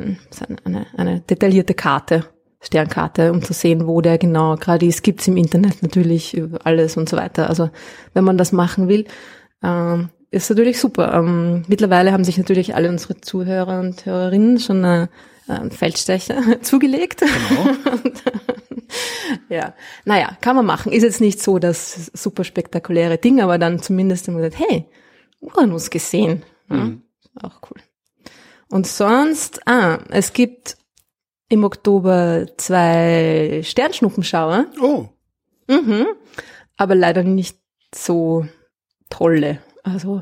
eine detaillierte Sternkarte, um zu sehen, wo der genau gerade ist. Gibt's im Internet natürlich alles und so weiter. Also wenn man das machen will, ist natürlich super. Mittlerweile haben sich natürlich alle unsere Zuhörer und Hörerinnen schon einen Feldstecher zugelegt. Genau. Ja, naja, kann man machen. Ist jetzt nicht so das super spektakuläre Ding, aber dann zumindest immer gesagt, hey, Uranus gesehen. Ja, auch cool. Und sonst, es gibt im Oktober 2 Sternschnuppenschauer. Oh. Aber leider nicht so tolle. Also,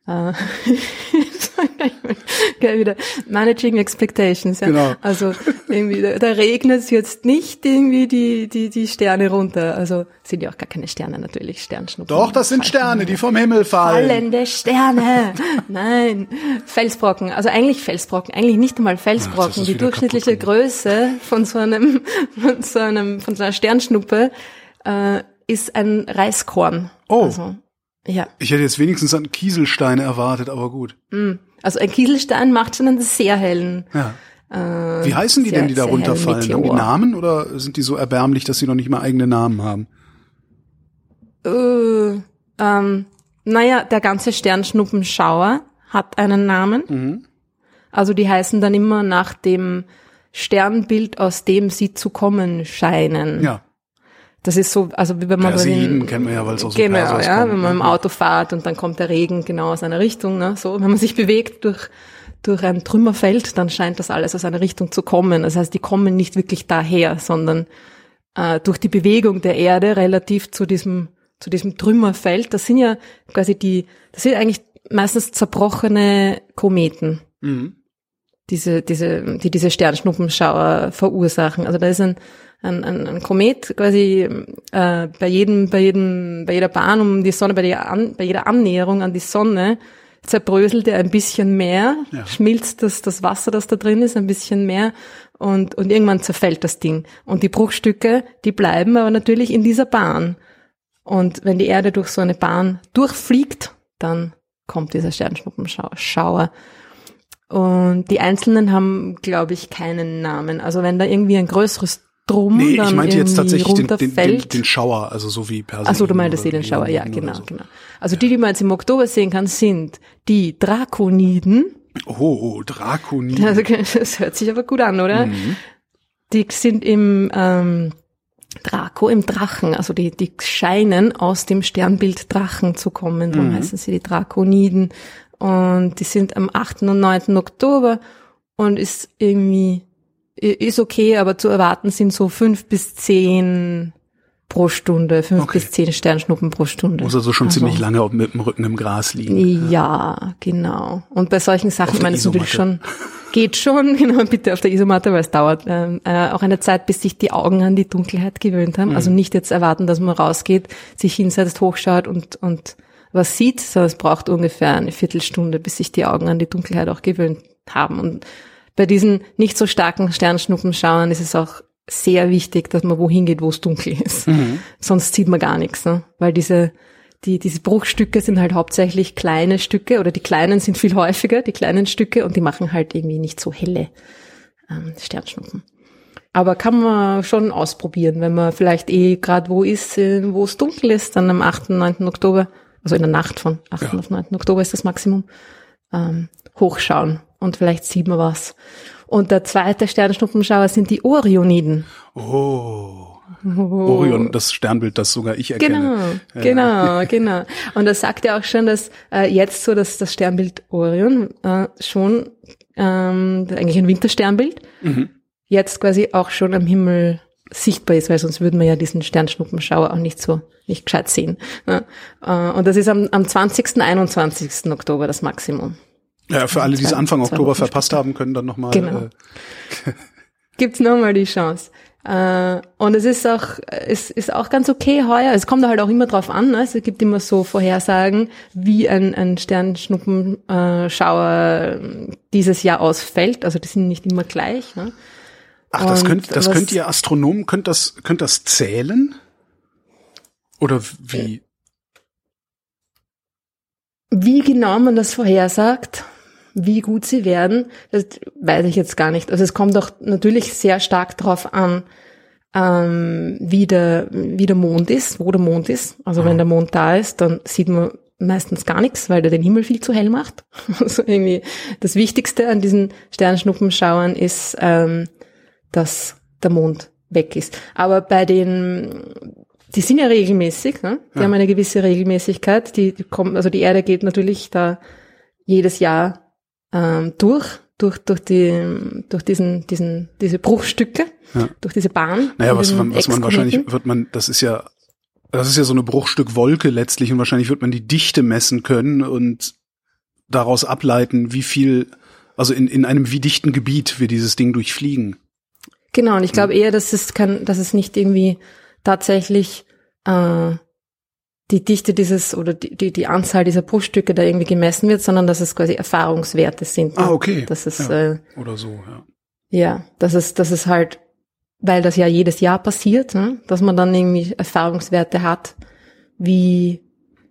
wieder Managing Expectations. Ja. Genau. Also irgendwie, da regnet es jetzt nicht irgendwie die Sterne runter. Also sind ja auch gar keine Sterne natürlich, Sternschnuppen. Doch, das sind Sterne, die vom Himmel fallen. Fallende Sterne. Nein, Felsbrocken. Also eigentlich Felsbrocken, eigentlich nicht einmal Felsbrocken. Die durchschnittliche Größe von so einer Sternschnuppe ist ein Reiskorn. Oh. Also, ja. Ich hätte jetzt wenigstens an Kieselsteine erwartet, aber gut. Also ein Kieselstein macht schon einen sehr hellen. Ja. Wie heißen die denn, die da runterfallen? Haben die Namen oder sind die so erbärmlich, dass sie noch nicht mal eigene Namen haben? Naja, der ganze Sternschnuppenschauer hat einen Namen. Also die heißen dann immer nach dem Sternbild, aus dem sie zu kommen scheinen. Ja. Das ist so, also wie wenn man Persiden kennt man ja, weil es aus dem Persos kommt, wenn man im Auto fährt und dann kommt der Regen genau aus einer Richtung, ne? So, wenn man sich bewegt durch ein Trümmerfeld, dann scheint das alles aus einer Richtung zu kommen. Das heißt, die kommen nicht wirklich daher, sondern durch die Bewegung der Erde relativ zu diesem Trümmerfeld. Das sind ja quasi das sind eigentlich meistens zerbrochene Kometen, die diese Sternschnuppenschauer verursachen. Also da ist ein Komet quasi bei jeder Bahn um die Sonne, bei jeder Annäherung an die Sonne zerbröselt er ein bisschen mehr, schmilzt das Wasser, das da drin ist, ein bisschen mehr und irgendwann zerfällt das Ding. Und die Bruchstücke, die bleiben aber natürlich in dieser Bahn. Und wenn die Erde durch so eine Bahn durchfliegt, dann kommt dieser Sternschnuppenschauer. Und die einzelnen haben, glaube ich, keinen Namen. Also wenn da irgendwie ein größeres Drum dann ich meinte jetzt tatsächlich runterfällt. den Schauer, also so wie Perseiden. Ach so, du meintest den Schauer, ja, genau. Also die man jetzt im Oktober sehen kann, sind die Drakoniden. Oh, Drakoniden. Also, das hört sich aber gut an, oder? Mhm. Die sind im Drachen, also die scheinen aus dem Sternbild Drachen zu kommen, darum heißen sie die Drakoniden. Und die sind am 8. und 9. Oktober und ist okay, aber zu erwarten sind so 5 bis 10 pro Stunde, 5 bis 10 Sternschnuppen pro Stunde. Muss also schon ziemlich lange mit dem Rücken im Gras liegen. Ja, genau. Und bei solchen Sachen, ich meine, es natürlich schon, geht schon, genau, bitte auf der Isomatte, weil es dauert auch eine Zeit, bis sich die Augen an die Dunkelheit gewöhnt haben. Also nicht jetzt erwarten, dass man rausgeht, sich hinsetzt, hochschaut und was sieht, sondern es braucht ungefähr eine Viertelstunde, bis sich die Augen an die Dunkelheit auch gewöhnt haben. Und bei diesen nicht so starken Sternschnuppenschauern ist es auch sehr wichtig, dass man wohin geht, wo es dunkel ist. Sonst sieht man gar nichts, ne? Weil diese Bruchstücke sind halt hauptsächlich kleine Stücke oder die kleinen sind viel häufiger, die kleinen Stücke, und die machen halt irgendwie nicht so helle Sternschnuppen. Aber kann man schon ausprobieren, wenn man vielleicht gerade wo ist, wo es dunkel ist, dann am 8. und 9. Oktober, also in der Nacht von 8. auf 9. Oktober ist das Maximum, hochschauen und vielleicht sieht man was. Und der zweite Sternschnuppenschauer sind die Orioniden. Orion, das Sternbild, das sogar ich erkenne. Genau. Und das sagt ja auch schon, dass jetzt so, dass das Sternbild Orion schon eigentlich ein Wintersternbild, jetzt quasi auch schon am Himmel sichtbar ist, weil sonst würden wir ja diesen Sternschnuppenschauer auch nicht gescheit sehen. Und das ist am 20., 21. Oktober das Maximum. Ja, für alle, die es Anfang Oktober verpasst haben, können dann nochmal. Genau. Gibt's nochmal die Chance. Und es ist auch ganz okay heuer. Es kommt halt auch immer drauf an, ne? Es gibt immer so Vorhersagen, wie ein Sternschnuppenschauer dieses Jahr ausfällt. Also die sind nicht immer gleich. Ne? Ach, das könnt ihr Astronomen, könnt das zählen? Oder wie? Wie genau man das vorhersagt, wie gut sie werden, das weiß ich jetzt gar nicht. Also es kommt auch natürlich sehr stark drauf an, wie der Mond ist, wo der Mond ist. Also wenn der Mond da ist, dann sieht man meistens gar nichts, weil der den Himmel viel zu hell macht. Also irgendwie das Wichtigste an diesen Sternschnuppenschauern ist, dass der Mond weg ist. Aber die sind ja regelmäßig, ne? Die haben eine gewisse Regelmäßigkeit. Die kommen, also die Erde geht natürlich da jedes Jahr durch diese Bruchstücke, durch diese Bahn. Naja, was man wahrscheinlich das ist ja so eine Bruchstückwolke letztlich, und wahrscheinlich wird man die Dichte messen können und daraus ableiten, wie viel, also in einem wie dichten Gebiet wir dieses Ding durchfliegen. Genau, und ich glaube eher, dass es nicht irgendwie tatsächlich die Dichte oder die Anzahl dieser Bruchstücke da irgendwie gemessen wird, sondern dass es quasi Erfahrungswerte sind. Ah, okay. Das ist, oder so, ja. Ja, das ist halt, weil das ja jedes Jahr passiert, ne, dass man dann irgendwie Erfahrungswerte hat, wie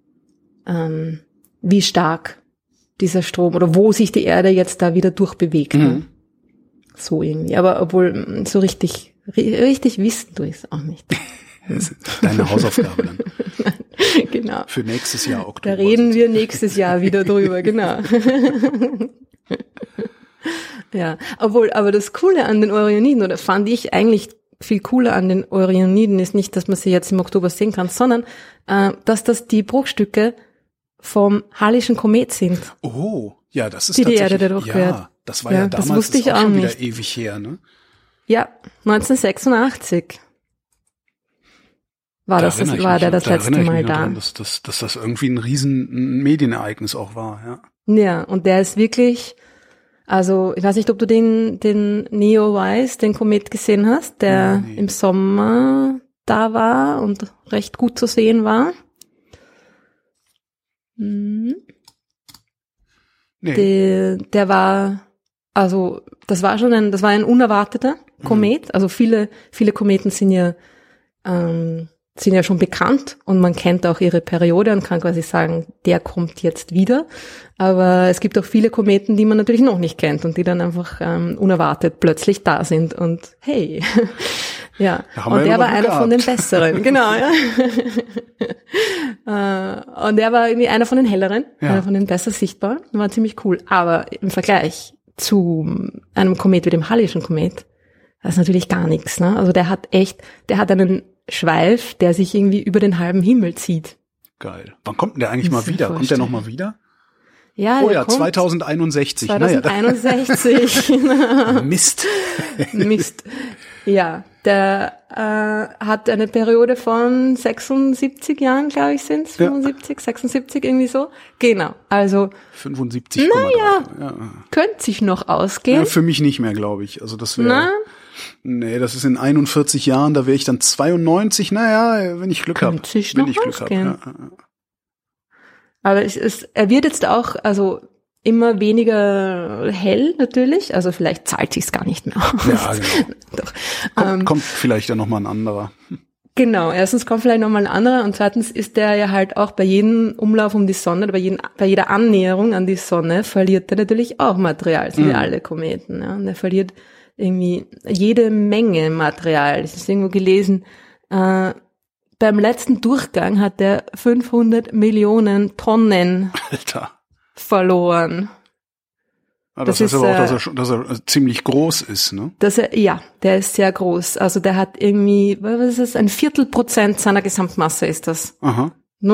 stark dieser Strom oder wo sich die Erde jetzt da wieder durchbewegt. Ne? So irgendwie. Aber obwohl so richtig wissen tue ich es auch nicht. Das ist deine Hausaufgabe dann. Genau. Für nächstes Jahr Oktober. Da reden wir nächstes Jahr wieder drüber, genau. Ja, aber das Coole an den Orioniden, oder fand ich eigentlich viel cooler an den Orioniden, ist nicht, dass man sie jetzt im Oktober sehen kann, sondern dass das die Bruchstücke vom Hallischen Komet sind. Oh. Ja, das ist die tatsächlich, Erde da durchquert. ja, das war ja das damals wusste ich ist auch auch schon nicht. wieder ewig her, ne? Ja, 1986 war Da das erinnere ich war mich der noch- das da letzte erinnere ich Mal mich noch da. dran, dass das irgendwie ein riesen Medienereignis auch war, ja. Ja, und der ist wirklich, also ich weiß nicht, ob du den Neowise, den Komet gesehen hast, der Nee. im Sommer da war und recht gut zu sehen war. Mhm. Nee. Der war, also das war ein unerwarteter Komet. Also viele Kometen sind ja schon bekannt und man kennt auch ihre Periode und kann quasi sagen, der kommt jetzt wieder. Aber es gibt auch viele Kometen, die man natürlich noch nicht kennt und die dann einfach unerwartet plötzlich da sind und hey. Ja, Da haben und wir der ja war Glück einer von den gehabt. besseren, genau, ja. Und der war irgendwie einer von den helleren, Ja. einer von den besser sichtbaren, war ziemlich cool. Aber im Vergleich zu einem Komet wie dem Hallischen Komet, das ist natürlich gar nichts, ne? Also der hat einen Schweif, der sich irgendwie über den halben Himmel zieht. Geil. Wann kommt denn der eigentlich mal Kannst du dir wieder? Kommt der vorstellen. noch mal wieder? Ja, Oh der ja, kommt 2061. 2061. Naja, Mist. Mist. Ja, der hat eine Periode von 76 Jahren, glaube ich, sind's, Ja. 75, 76, irgendwie so. Genau, also 75,3. Ja. könnte sich noch ausgehen. Ja, für mich nicht mehr, glaube ich. Also das wäre, Na, nee, das ist in 41 Jahren, da wäre ich dann 92. Naja, wenn ich Glück habe. Könnte sich Wenn noch ich Glück habe. ausgehen. Ja. aber er wird jetzt auch, also immer weniger hell natürlich, also vielleicht zahlt sich's gar nicht mehr aus. Ja, genau. Doch. Kommt vielleicht ja noch mal ein anderer. Genau, erstens kommt vielleicht nochmal ein anderer und zweitens ist der ja halt auch bei jedem Umlauf um die Sonne, oder bei jeder Annäherung an die Sonne verliert er natürlich auch Material, so wie alle Kometen. Ja. Und er verliert irgendwie jede Menge Material. Ich habe irgendwo gelesen, beim letzten Durchgang hat er 500 Millionen Tonnen Alter. verloren. Ja, das Das heißt aber ist, auch, dass er ziemlich groß ist, ne? Der ist sehr groß. Also der hat irgendwie, was ist es, 0,25% seiner Gesamtmasse ist das. Aha.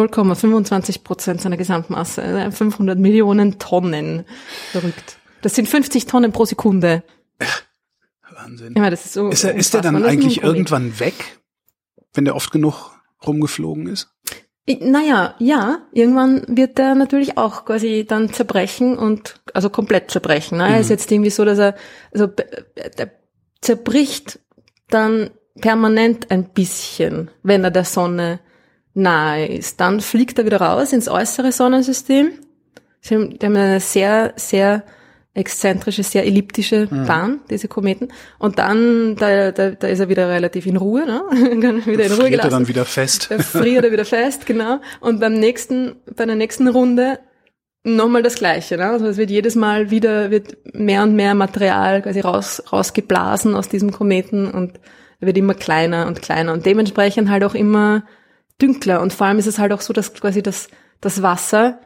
0,25% seiner Gesamtmasse. 500 Millionen Tonnen. Verrückt. Das sind 50 Tonnen pro Sekunde. Wahnsinn. Ich meine, das ist so. Ist der unfassbar. dann Das ist eigentlich ein Komet. irgendwann weg, wenn der oft genug rumgeflogen ist? Naja, ja, irgendwann wird der natürlich auch quasi dann zerbrechen und, also komplett zerbrechen. Ne? Er ist jetzt irgendwie so, dass der zerbricht dann permanent ein bisschen, wenn er der Sonne nahe ist. Dann fliegt er wieder raus ins äußere Sonnensystem. Die haben eine sehr, sehr exzentrische, sehr elliptische Bahn, diese Kometen. Und dann, da ist er wieder relativ in Ruhe, ne? Kann wieder in Ruhe Friert er gelassen. dann wieder fest? Da friert er wieder fest, genau. Und bei der nächsten Runde nochmal das Gleiche, ne? Also es wird jedes Mal wird mehr und mehr Material quasi rausgeblasen aus diesem Kometen und er wird immer kleiner und kleiner und dementsprechend halt auch immer dünkler. Und vor allem ist es halt auch so, dass quasi das Wasser,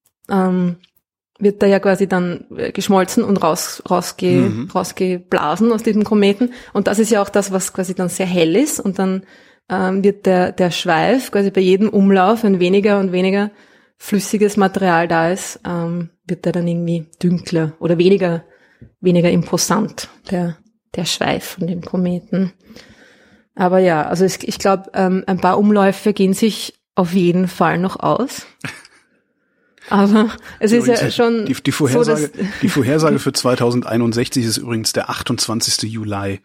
wird da ja quasi dann geschmolzen und rausgeblasen aus diesem Kometen. Und das ist ja auch das, was quasi dann sehr hell ist. Und dann wird der Schweif quasi bei jedem Umlauf, wenn weniger und weniger flüssiges Material da ist, wird der dann irgendwie dünkler oder weniger imposant, der Schweif von dem Kometen. Aber ja, also ich glaube, ein paar Umläufe gehen sich auf jeden Fall noch aus. Aber es ist ja schon die Vorhersage für 2061 ist übrigens der 28. Juli.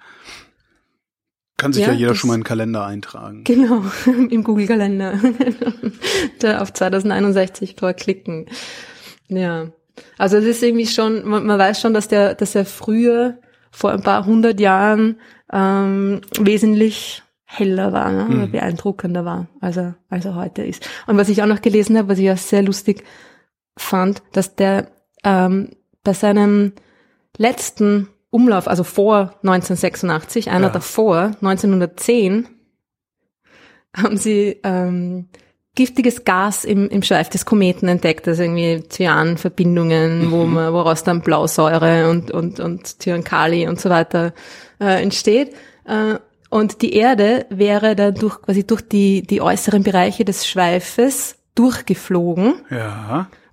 Kann sich ja jeder schon mal in den Kalender eintragen. Genau, im Google-Kalender. Da auf 2061 vorklicken. Ja. Also es ist irgendwie schon, man weiß schon, dass er früher, vor ein paar 100 Jahren, wesentlich heller war, ne? Oder beeindruckender war, als er heute ist. Und was ich auch noch gelesen habe, was ich auch sehr lustig fand, dass der bei seinem letzten Umlauf, also vor 1986, davor, 1910, haben sie giftiges Gas im Schweif des Kometen entdeckt, also irgendwie Cyanverbindungen, woraus dann Blausäure und Cyankali und so weiter entsteht. Und die Erde wäre dann durch die äußeren Bereiche des Schweifes durchgeflogen. Ja.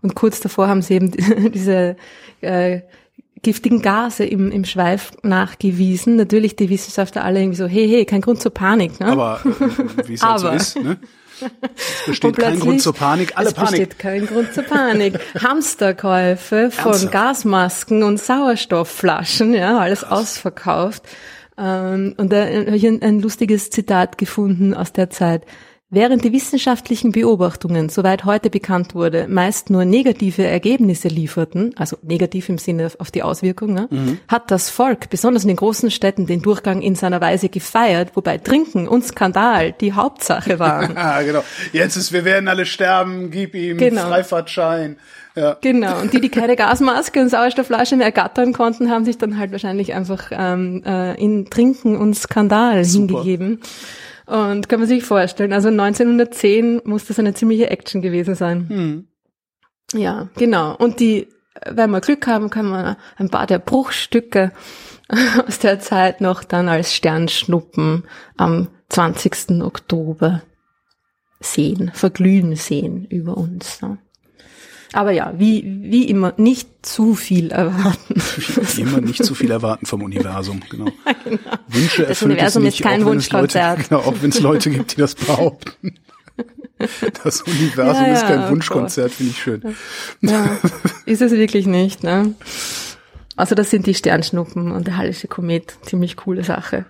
Und kurz davor haben sie eben diese giftigen Gase im Schweif nachgewiesen. Natürlich die Wissenschaftler alle irgendwie so, hey, kein Grund zur Panik. Ne? Aber wie es halt so ist, ne? Es besteht kein Grund zur Panik, alle Panik. Es besteht kein Grund zur Panik. Hamsterkäufe von Gasmasken und Sauerstoffflaschen, ja, alles ausverkauft. Und da habe ich ein lustiges Zitat gefunden aus der Zeit. Während die wissenschaftlichen Beobachtungen, soweit heute bekannt wurde, meist nur negative Ergebnisse lieferten, also negativ im Sinne auf die Auswirkungen, hat das Volk, besonders in den großen Städten, den Durchgang in seiner Weise gefeiert, wobei Trinken und Skandal die Hauptsache waren. Genau. Wir werden alle sterben, gib ihm Freifahrtschein. Ja. Genau. Und die keine Gasmaske und Sauerstoffflasche mehr ergattern konnten, haben sich dann halt wahrscheinlich einfach in Trinken und Skandal hingegeben. Und kann man sich vorstellen, also 1910 muss das eine ziemliche Action gewesen sein. Ja, genau. Und wenn wir Glück haben, kann man ein paar der Bruchstücke aus der Zeit noch dann als Sternschnuppen am 20. Oktober verglühen sehen über uns. Ja. Aber ja, wie immer, nicht zu viel erwarten. Wie immer nicht zu viel erwarten vom Universum, genau. Ja, genau. Wünsche das Universum ist kein Wunschkonzert. Auch wenn es Leute gibt, die das behaupten. Das Universum ist kein Wunschkonzert, finde ich schön. Ja, ist es wirklich nicht, ne? Also das sind die Sternschnuppen und der Hallische Komet, ziemlich coole Sache.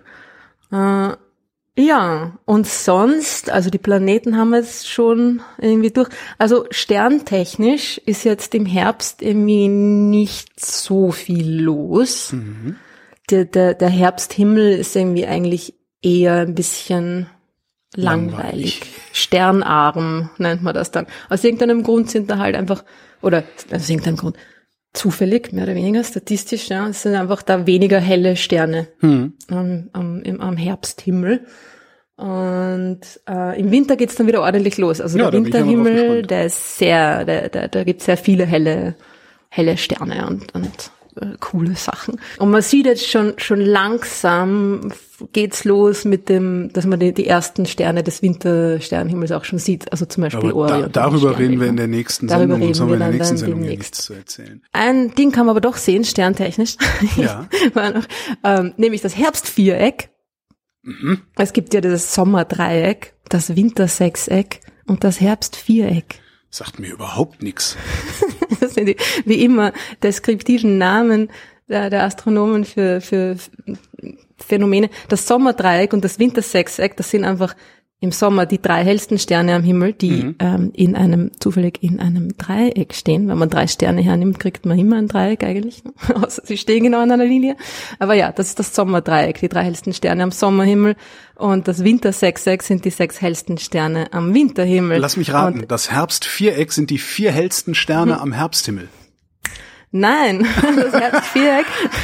Ja, und sonst, also die Planeten haben wir jetzt schon irgendwie durch. Also sterntechnisch ist jetzt im Herbst irgendwie nicht so viel los. Der Herbsthimmel ist irgendwie eigentlich eher ein bisschen langweilig. Sternarm nennt man das dann. Aus irgendeinem Grund sind da halt einfach, oder aus irgendeinem Grund, zufällig, mehr oder weniger, statistisch, ja, es sind einfach da weniger helle Sterne am Herbsthimmel. Und im Winter geht's dann wieder ordentlich los. Also der Winterhimmel, der ist da gibt's sehr viele helle Sterne und coole Sachen. Und man sieht jetzt schon langsam geht's los mit dass man die ersten Sterne des Wintersternhimmels auch schon sieht. Also zum Beispiel Orion. Darüber reden wir in der nächsten Sendung. Uns haben wir in der nächsten Sendung nichts zu erzählen. Ein Ding kann man aber doch sehen, sterntechnisch. Ja. Nämlich das Herbstviereck. Es gibt ja das Sommerdreieck, das Wintersechseck und das Herbstviereck. Sagt mir überhaupt nichts. Das sind wie immer deskriptiven Namen der Astronomen für Phänomene. Das Sommerdreieck und das Wintersechseck, das sind einfach im Sommer die 3 hellsten Sterne am Himmel, die zufällig in einem Dreieck stehen. Wenn man 3 Sterne hernimmt, kriegt man immer ein Dreieck eigentlich. Außer sie stehen genau an einer Linie. Aber ja, das ist das Sommerdreieck, die 3 hellsten Sterne am Sommerhimmel. Und das Wintersechseck sind die 6 hellsten Sterne am Winterhimmel. Lass mich raten, das Herbstviereck sind die 4 hellsten Sterne am Herbsthimmel. Nein, das Herbstviereck.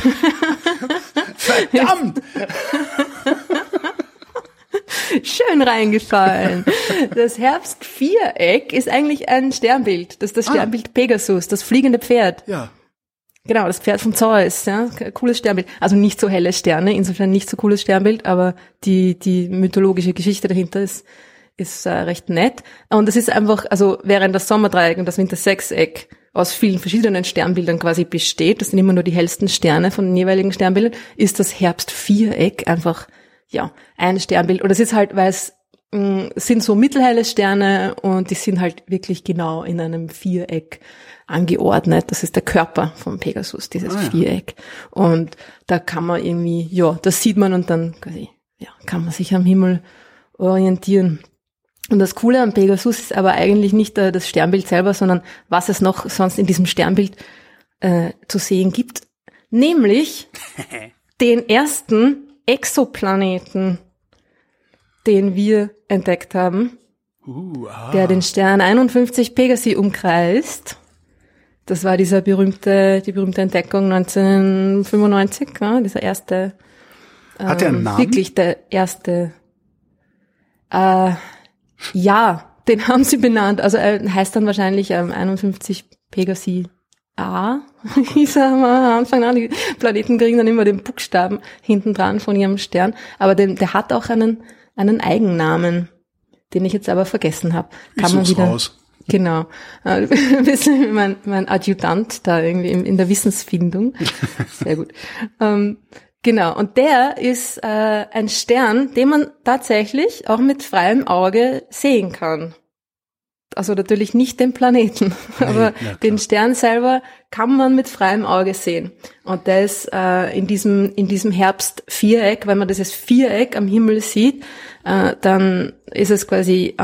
Verdammt! Schön reingefallen. Das Herbstviereck ist eigentlich ein Sternbild. Das ist das Sternbild Pegasus, das fliegende Pferd. Ja. Genau, das Pferd von Zeus, ja. Cooles Sternbild. Also nicht so helle Sterne, insofern nicht so cooles Sternbild, aber die mythologische Geschichte dahinter ist recht nett. Und es ist einfach, also während das Sommerdreieck und das Wintersechseck aus vielen verschiedenen Sternbildern quasi besteht, das sind immer nur die hellsten Sterne von den jeweiligen Sternbildern, ist das Herbstviereck einfach ein Sternbild. Und das ist halt, weil es sind so mittelhelle Sterne und die sind halt wirklich genau in einem Viereck angeordnet. Das ist der Körper von Pegasus, dieses Viereck. Und da kann man irgendwie, das sieht man und dann quasi, kann man sich am Himmel orientieren. Und das Coole am Pegasus ist aber eigentlich nicht das Sternbild selber, sondern was es noch sonst in diesem Sternbild zu sehen gibt. Nämlich den ersten Exoplaneten, den wir entdeckt haben, der den Stern 51 Pegasi umkreist. Das war die berühmte Entdeckung 1995, dieser erste. Hat er einen Namen? Wirklich der erste. Den haben sie benannt. Also er heißt dann wahrscheinlich 51 Pegasi A, hieß er am Anfang an. Die Planeten kriegen dann immer den Buchstaben hinten dran von ihrem Stern. Aber der hat auch einen Eigennamen, den ich jetzt aber vergessen habe. Raus. Genau. Ein bisschen wie mein Adjutant da irgendwie in der Wissensfindung. Sehr gut. Genau. Und der ist ein Stern, den man tatsächlich auch mit freiem Auge sehen kann. Also natürlich nicht den Planeten, aber den Stern selber kann man mit freiem Auge sehen. Und der ist in diesem Herbstviereck, wenn man dieses Viereck am Himmel sieht, dann ist es quasi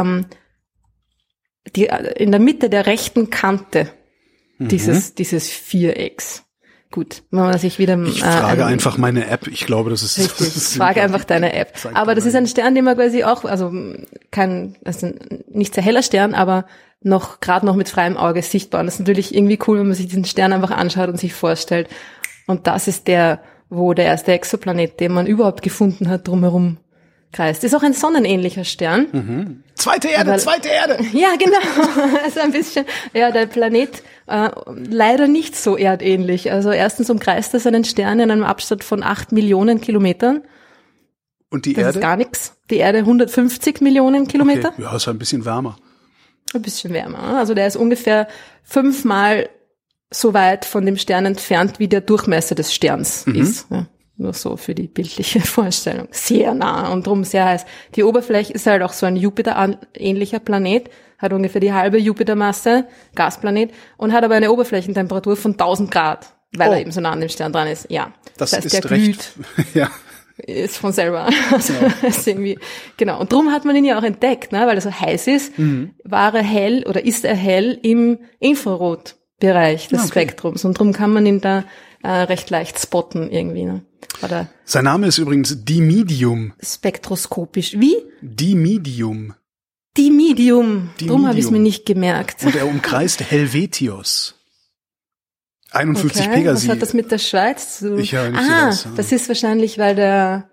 in der Mitte der rechten Kante dieses Vierecks. Gut, wenn man sich wieder... Ich frage einfach meine App. Ich glaube, das ist... Richtig, frage einfach deine App. Aber das ist ein Stern, den man quasi auch, also nicht sehr heller Stern, aber gerade noch mit freiem Auge sichtbar. Und das ist natürlich irgendwie cool, wenn man sich diesen Stern einfach anschaut und sich vorstellt. Und das ist der erste Exoplanet, den man überhaupt gefunden hat, drumherum kreist. Ist auch ein sonnenähnlicher Stern. Mhm. Zweite Erde! Ja, genau. Also ein bisschen, ja, der Planet leider nicht so erdähnlich. Also erstens umkreist er seinen Stern in einem Abstand von 8 Millionen Kilometern. Und die das Erde? Ist gar nichts. Die Erde 150 Millionen Kilometer. Okay. Ja, ist ein bisschen wärmer. Ein bisschen wärmer. Also der ist ungefähr 5-mal so weit von dem Stern entfernt, wie der Durchmesser des Sterns ist. Ja. Nur so für die bildliche Vorstellung. Sehr nah und drum sehr heiß. Die Oberfläche ist halt auch so ein Jupiter-ähnlicher Planet, hat ungefähr die halbe Jupitermasse, Gasplanet, und hat aber eine Oberflächentemperatur von 1000 Grad, weil er eben so nah an dem Stern dran ist. Ja, das heißt, ist der glüht. Ja. Ist von selber. Also ist irgendwie, genau. Und drum hat man ihn ja auch entdeckt, ne, weil er so heiß ist, ist er hell im Infrarotbereich des Spektrums. Und drum kann man ihn da recht leicht spotten irgendwie, ne? Oder sein Name ist übrigens Dimidium. Spektroskopisch. Wie? Dimidium. Drum habe ich es mir nicht gemerkt. Und er umkreist Helvetios. 51 okay. Pegasi. Was hat das mit der Schweiz zu tun? Ich höre nicht das ist wahrscheinlich, weil der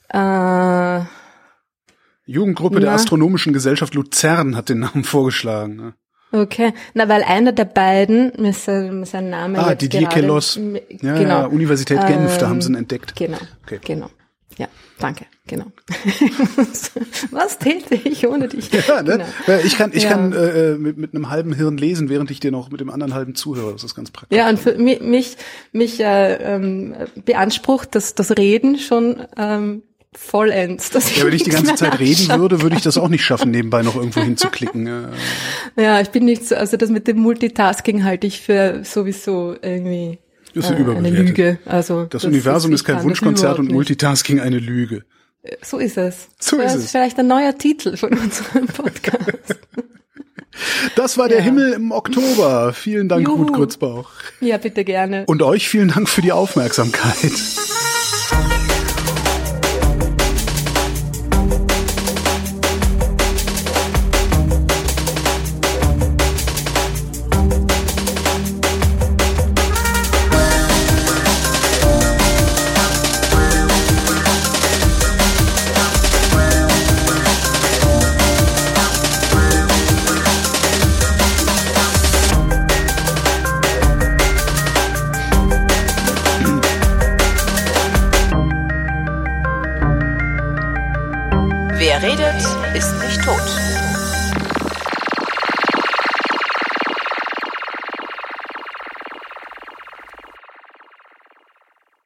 Jugendgruppe der Astronomischen Gesellschaft Luzern hat den Namen vorgeschlagen. Ne? Okay, weil einer der beiden, mir ist sein Name jetzt Didier Queloz. Ja, genau. Ja, Universität Genf, da haben sie ihn entdeckt. Genau, okay. Genau. Ja, danke, genau. Was täte ich ohne dich? Ja, ne? Genau. Ich kann mit einem halben Hirn lesen, während ich dir noch mit dem anderen halben zuhöre. Das ist ganz praktisch. Ja, und für mich beansprucht das Reden schon vollends. Ja, wenn ich die ganze Zeit reden würde, würde ich das auch nicht schaffen, nebenbei noch irgendwo hinzuklicken. Ja, ich bin nicht so, also das mit dem Multitasking halte ich für sowieso irgendwie eine Lüge. Also das Universum ist kein Wunschkonzert und Multitasking eine Lüge. So ist es. So ist es. Vielleicht ein neuer Titel von unserem Podcast. Das war der Himmel im Oktober. Vielen Dank, Ruth Grützbauch. Ja, bitte gerne. Und euch vielen Dank für die Aufmerksamkeit. Wer redet, ist nicht tot.